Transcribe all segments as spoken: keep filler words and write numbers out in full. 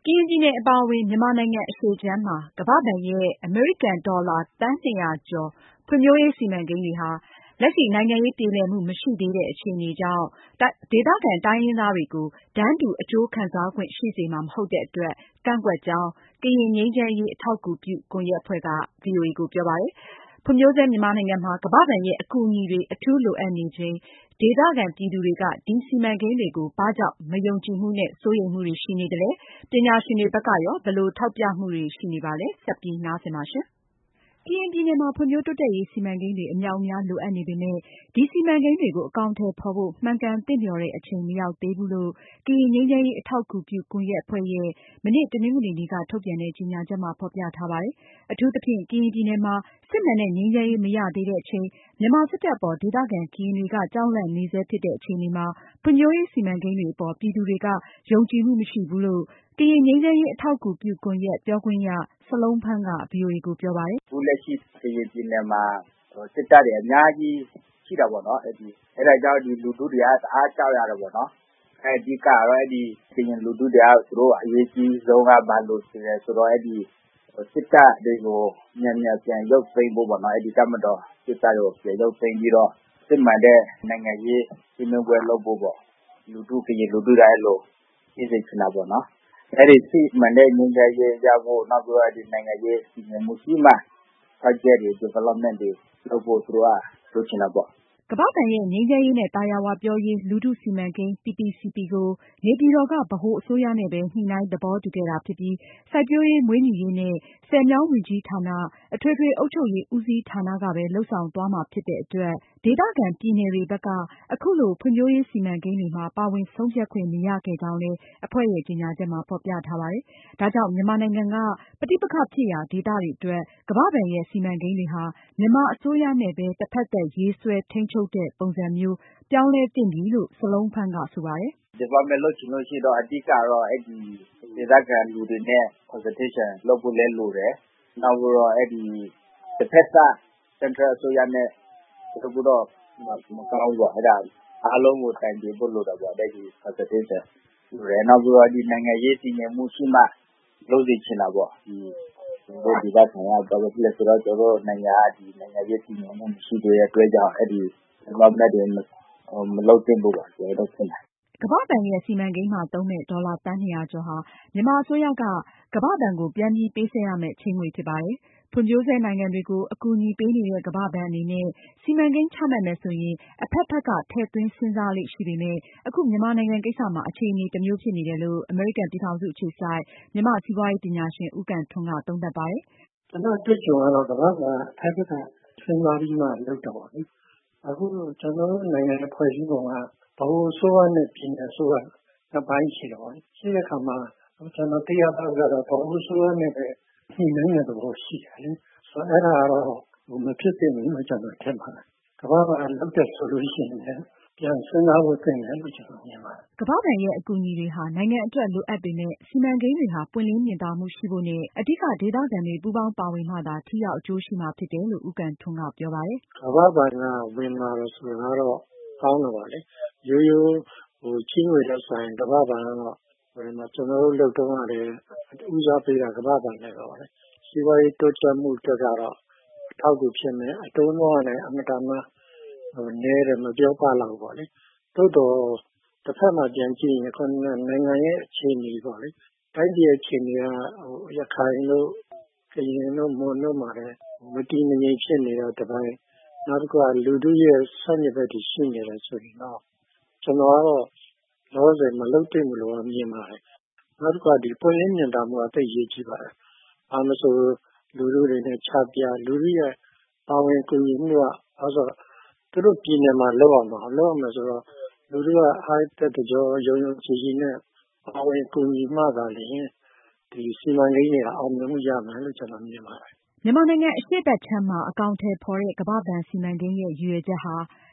ရင်ပြည်နယ်အပါအဝင်မြန်မာနိုင်ငံအရှေ့ခြမ်းမှာကမ္ဘာ့ဘဏ်ရဲ့အမေရိကန်ဒေါ်လာသန်းနှစ်ရာကျော်ဖွံ့ဖြိုးရေးစီမံကိန်းတွေဟာလက်ရှိနိုင်ငံရေးပြေလည်မှုမရှိသေးတဲ့အခြေအနေကြောင့်ဒေသခံတိုင်းရင်းသားတွေကိုတန်းတူအကျိုးခံစားခွင့်ရှိစေမှာမဟုတ်တဲ့အတွက်ကန့်ကွက်ကြောင်းကရင်ငြိမ်းချမ်းရေးအထောက်အကူပြုကွန်ရက်အဖွဲ့က ဗွီအိုအေကိုပြောပါတယ်။ဖွံ့ဖြိုးဆဲမြန်မာနိုင်ငံမှာကမ္ဘာ့ဘဏ်ရဲ့အကူအညီတွေအထူးလိုအပ်နေချိန်ဒေသခံပြည်သူတွေကဒီစီမံကိန်းတွေကိုဘာကြောင့်မယုံကြည်မှုနဲ့စိုးရိမ်မှုတွေရှိနေသလဲပညာရှင်တွေဘက်ကရောဘယ်လိုထောက်ပြမှုတွေရှိနေပါလဲဆက်ပြီးနားဆင်ပါရှင်။ကရင်ပြည်နယ်မှာဖွံ့ဖြိုးတိုးတက်ရေးစီမံကိန်းတွေအမြောက်အများလိုအပ်နေပေမဲ့ဒီစီမံကိန်းတွေကိုအကောင်အထည်ဖော်ဖို့မှန်ကန်သင့်လျော်တဲ့အချိန်မရောက်သေးဘူးလို့ကရင်ငြိမ်းချမ်းရေးအထောက်အကူပြုကွန်ရက်အဖွဲ့ရဲ့မနေ့တနင်္ဂနွေနေ့ကထုတ်ပြန်တဲ့ကြေညာချက်မှာဖော်ပြထားပါတယ်။အထူးသဖြင့်ကရင်ပြည်နယ်မှာစစ်မှန်တဲ့ငြိမ်းချမ်းရေးမရသေးတဲ့အချိန်မြန်မာစစ်တပ်အပေါ်ဒေသခံကရင်တွေကကြောက်လန့်နေဆဲဖြစ်တဲ့အခြေအနေမှာဖွံ့ဖြိုးရေးစီမံကိန်းတွေအပေါ်ပြည်သူတွေကယုံကြည်မှုမရှိဘူးလို့ကရင်ငြိမ်းချမ်းရေးအထောက်အကူပြုကွန်ရက်ပြောခွင့်ရစလုံးဖန်းက ဗွီအိုအေကိုပြောပါတယ်။အခုလက်ရှိကရင်ပြည်နယ်မှာစစ်တပ်တွေအများကြီးရှိတာပေါ့နော်။အဲဒီအဲဒါကြောင့်ဒီလူထုတွေကတအားကြောက်ရတယ်ပေါ့နော်။အဓိကတော့အဲဒီကရင်လူထုတွေကသူတို့အရေးကြီးဆုံးကဘာလို့ဆိုရဲဆိုတော့အဲဒီစစ်တပ်တွေကိုမြန်မြန်ပြန်ရုပ်သိမ်းဖို့ပေါ့နော်။အဲဒီတပ်မတော်စစ်တပ်ကိုပြန်ရုပ်သိမ်းပြီးတော့စစ်မှန်တဲ့နိုင်ငံရေးဆွေးနွေးပွဲလုပ်ဖို့ပေါ့။လူထုကရင်လူထုတွေအဲ့လိုသိစေချင်တာပေါ့နော်။အဲဒီစစ်မှန်တဲ့ငြိမ်းချမ်းရေးရဖို့နောက်ပြီးတော့ဒီနိုင်ငံရေးစီမံမှုရှိမှ project တွေ development တွေလုပ်ဖို့သူတို့ကလိုချင်တာပေါ့ကမ္ဘာ့ဘဏ်ရဲ့ငြိမ်းချမ်းရေးနဲ့သာယာဝပြောရေးလူထုစီမံကိန်း P P C P ကိုနေပြည်တော်ကဗဟိုအစိုးရနဲ့ပဲညှိနှိုင်းသဘောတူခဲ့တာဖြစ်ပြီးစိုက်ပျိုးရေးမွေးမြူရေးနဲ့ဆည်မြောင်းဝန်ကြီးဌာန၊အထွေထွေအုပ်ချုပ်ရေးဦးစီးဌာနကပဲလုပ်ဆောင်သွားမှာဖြစ်တဲ့အတွက်ဒေသခံပြည်နယ်တွေဘက်ကအခုလိုဖွံ့ဖြိုးရေးစီမံကိန်းတွေမှာပါဝင်ဆုံးဖြတ်ခွင့်မရခဲ့ကြောင်းလည်းအဖွဲ့ရဲ့ကြေညာချက်မှာဖေါ်ပြထားပါတယ်။ဒါကြောင့်မြန်မာနိုင်ငံကပဋိပက္ခဖြစ်ရာဒေသတွေအတွက်ကမ္ဘာ့ဘဏ်ရဲ့စီမံကိန်းတွေဟာမြန်မာအစိုးရနဲ့ပဲတဖက်သက်ရေးဆွဲထိန်းချုပ်တဲ့ပုံစံမျိုးပြောင်းလဲသင့်ပြီလို့စလုံးဖန်းကဆိုပါတယ်။ development လုပ်ချင်လို့ရှိတော့အဓိကတော့အဲဒီဒေသခံလူတွေနဲ့ consultation လုပ်ဖို့လည်းလိုတယ်။နောက်ပြီးတော့အဲဒီတစ်ဖက်က central အစိုးရနဲ့လုပ်ဖို့တော့မကောင်းဘူးပေါ့။အဲဒါအားလုံးကိုတိုင်ပင်ဖို့လိုတာပေါ့။အဲဒီ consultation လိုတယ်။နောက်ပြီးတော့ဒီနိုင်ငံရေးတည်ငြိမ်မှုရှိမှလုပ်စေချင်တာပေါ့။ဒီတို့ဒေသခံကဘာဖြစ်လဲဆိုတော့ကျွန်တော်တို့နိုင်ငံကဒီနိုင်ငံရေးတည်ငြိမ်မှုမရှိသေးတဲ့အတွက်ကြောင့်အဲဒီ development တွေမလုပ်သင့်ဘူးပေါ့ကျွန်တော်တို့ထင်တယ်ကမ္ဘာ့ဘဏ်ရဲ့စီမံကိန်းမှာသုံးမယ့်ဒေါ်လာသန်းနှစ်ရာကျော်ဟာမြန်မာအစိုးရကကမ္ဘာ့ဘဏ်ကိုပြန်ပြီးပေးဆပ်ရမယ့်ချေးငွေဖြစ်ပါတယ်။ဖွံ့ဖြိုးဆဲနိုင်ငံတွေကိုအကူအညီပေးနေတဲ့ကမ္ဘာ့ဘဏ်အနေနဲ့စီမံကိန်းချမှတ်မယ်ဆိုရင်အဖက်ဖက်ကထည့်သွင်းစဉ်းစားလေ့ရှိပေမယ့်အခုမြန်မာနိုင်ငံကိစ္စမှာအခြေအနေတမျိုးဖြစ်နေတယ်လို့အမေရိကန်ပြည်ထောင်စုအခြေစိုက်မြန်မာ့စီးပွားရေးပညာရှင်ဦးကန်ထွန်းကသုံးသပ်ပါတယ်။ကျွန်တော်တွေ့ကြုံရတော့ကမ္ဘာ့ဘဏ်အဖက်ဖက်ကစဉ်းစားပြီးမှလုပ်တာပေါ့လေ။အခုကျွန်တော်တို့နိုင်ငံရဲ့ဖွဲ့စည်းပုံကဗဟိုအစိုးရနဲ့ပြည်နယ်အစိုးရနှစ်ပိုင်းရှိတယ်ပေါ့လေ။ရှိတဲ့အခါမှာကျွန်တော်သိရတာကတော့ဗဟိုအစိုးရနဲ့ပဲညှိနှိုင်းတဲ့သဘောရှိတယ်လေ။ဆိုတော့အဲ့ဒါကတော့မဖြစ်သင့်ဘူးလို့ကျွန်တော်ထင်ပါတယ်။ကမ္ဘာ့ဘဏ်လုပ်တဲ့ဆိုလို့ရှိရင်လည်းပြန်စဉ်းစားဖို့သင့်တယ်လို့ကျွန်တော်မြင်ပါတယ်။ကမ္ဘာ့ဘဏ်ရဲ့အကူအညီတွေဟာနိုင်ငံအတွက်လိုအပ်ပေမဲ့စီမံကိန်းတွေဟာပွင့်လင်းမြင်သာမှုရှိဖို့နဲ့အဓိကဒေသခံတွေပူးပေါင်းပါဝင်မှသာထိရောက်အကျိုးရှိမှာဖြစ်တယ်လို့ဦးကန်ထွန်းကပြောပါတယ်။ကမ္ဘာ့ဘဏ်ကဝင်လာတယ်ဆိုတာတော့ကောင်းတယ်ပါလေ။ရိုးရိုးဟိုချီးငွေတဲ့ဆိုင်ကမ္ဘာ့ဘဏ်ကတော့ဒီမှာကျွန်တော်တို့လုပ်တော့ရတယ်ဦးစားပေးတာကမ္ဘာ့ဘဏ်နဲ့တော့လေ။စီးပွားရေးတိုးတက်မှုတက်ကတော့အထောက်အကူဖြစ်မယ်အတုံးတော့လည်းအမတန်မှဟိုနည်းတယ်မပြောပလောက်ပါလေ။သို့တော့တစ်ဖက်မှာပြန်ကြည့်ရင်ခုနိုင်ငံရဲ့အခြေအနေပေါ့လေ။တိုင်းပြည်အခြေအနေကဟိုရခိုင်တို့ကရင်တို့မွန်တို့မှာလည်းမတည်မငြိမ်ဖြစ်နေတဲ့တပိုင်းနောက်တစ်ခုကလူထုရဲ့ဆွမ်းရည်ဘက်တွေရှိနေတယ်ဆိုရင်တော့ကျွန်တော်ကတော့လောဆယ်မလုပ်သင့်ဘူးလို့မြင်ပါတယ်။နောက်တစ်ခုကဒီပွင့်လင်းမြင်သာမှုအသိရေးကြည့်ပါတယ်။ဘာလို့ဆိုလူထုတွေနဲ့ချပြလူထုရဲ့ပါဝင်ကူညီမှုကအဲဆိုသူတို့ပြည်နယ်မှာလောက်အောင်တော့လောက်အောင်ဆိုတော့လူထုကအားတက်တကြောရုံရုံချီချီနဲ့ပါဝင်ကူညီမှသာလျှင်ဒီစီမံကိန်းတွေအောင်မြင်မှုရမယ်လို့ကျွန်တော်မြင်ပါတယ်မြန်မာနိုင်ငံအရှေ့ဘက်ခြမ်းမှာအကောင်အထည်ဖော်တဲ့ကမ္ဘာ့ဘဏ်စီမံကိန်းရဲ့ရည်ရွယ်ချက်ဟာ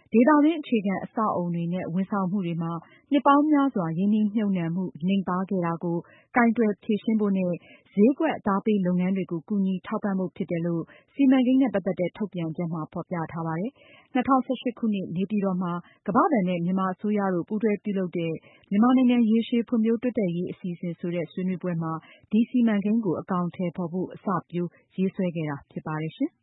ဒေသတွင်းအခြေခံအဆောက်အအုံတွေနဲ့ ဝန်ဆောင်မှုတွေမှာ နှစ်ပေါင်းများစွာ ရင်းနှီးမြှုပ်နှံမှုနိမ့်ပါးခဲ့တာကို ကိုင်တွယ်ဖြေရှင်းဖို့နဲ့ ဈေးကွက်အသားပေးလုပ်ငန်းတွေကို ကူညီထောက်ပံ့ဖို့ဖြစ်တယ်လို့ စီမံကိန်းနဲ့ ပတ်သက်တဲ့ ထုတ်ပြန်ချက်မှာ ဖေါ်ပြထားပါတယ်။ ၂၀၁၈ ခုနှစ် နေပြည်တော်မှာ ကမ္ဘာ့ဘဏ်နဲ့ မြန်မာအစိုးရတို့ ပူးတွဲပြုလုပ်တဲ့ မြန်မာနိုင်ငံရေရှည်ဖွံ့ဖြိုးတိုးတက်ရေးအစီအစဉ်ဆိုတဲ့ ဆွေးနွေးပွဲမှာ ဒီစီမံကိန်းကို အကောင်အထည်ဖေါ်ဖို့ အစပျိုးရေးဆွဲခဲ့တာဖြစ်ပါတယ်ရှင်။